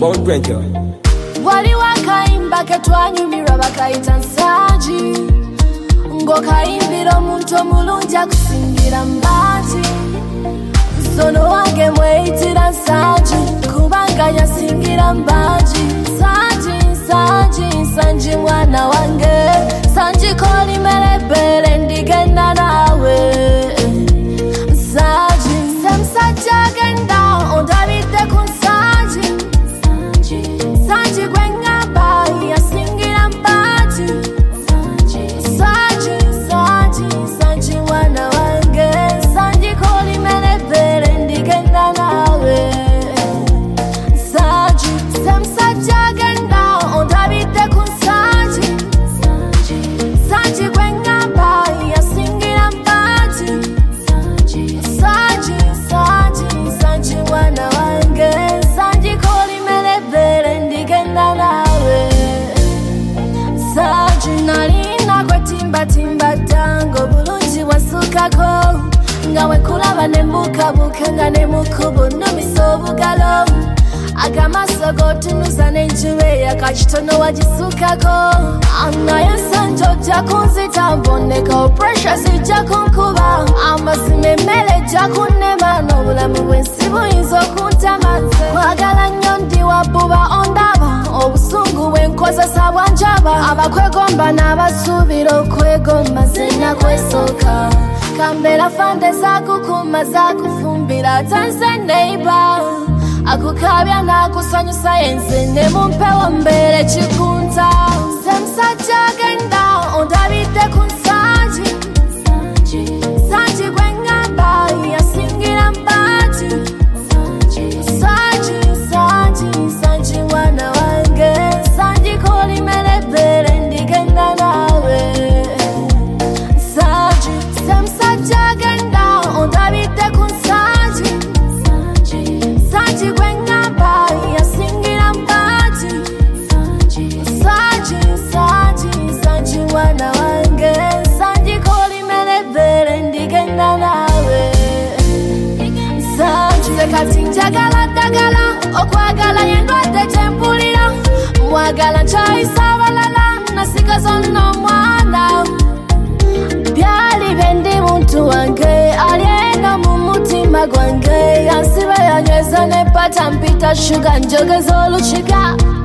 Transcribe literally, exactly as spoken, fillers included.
Bone drinker. Wali wakaimba ketwanyumirwa bakayita Nsagi ng'okayimbira omuntu omulungi akusingira Mbati Sono wange mweyitira Nsagi kubanga yasingira Mbagi Nsagi, Nsagi, Nsagi mwana wange Nsagi koli melebere ndigenda nawe Nsagi, semusajja agenda ondabidde ku Nsagi Nsagi gwe ngamba yasingira Mbagi Nsagi, Nsagi, Nsagi mwana wange Nsagi koli melebere ndigenda nawe Nsagi, semusajja agenda ondabidde ku Nsagi Nsagi gwe ngamba yasingira Mbagi Nsagi, Nsagi, Nsagi mwana wange Nsagi koli melebere ndigenda nawe Nsagi nalina kwetimbatimba tango bulungi wasukako nga wekulaba nembukabuka nga nemukubu numisa obugalo agamaaso gotunuza n'enjuba yakakitono wagisukako naye Nsagi ojja kunzita mboneka pressure zijja kunkuba amazima emmere ejja kunnema n'obulamu bwensi buyinza okuntama kwagala nnyo ndi wabbuba ondaba obusungu bwenkozesa bwanjaba abakwegomba n'abasuubira okwegomba zenna kwesooka kambera fande zakukuma zakufumbira tanze neighbor akukabya nakusanyusa yenze ne mumpewo mbeere kikunta semusajja agenda ondabidde ku Nsagi Nsagi gwe ngamba yasingira Mbagi Nsagi, Nsagi, Nsagi mwana wange Nsagi koli melebere ndigenda nawe Nsagi, semusajja agenda ondabidde ku Nsagi Nsagi gwe ngamba yasingira Mbagi Nsagi, Nsagi, Nsagi mwana wange Nsagi koli melebere ndigenda nawe Nsagi nze kati njagala ddagala okwagala yendwadde gyempulira mwagala nkyayisa abalala nasigaza nno omwana byali bendi muntu wange ali eno mu mutima gwange yansiba yanyweza ne pata mpita shuga njogeza olukiga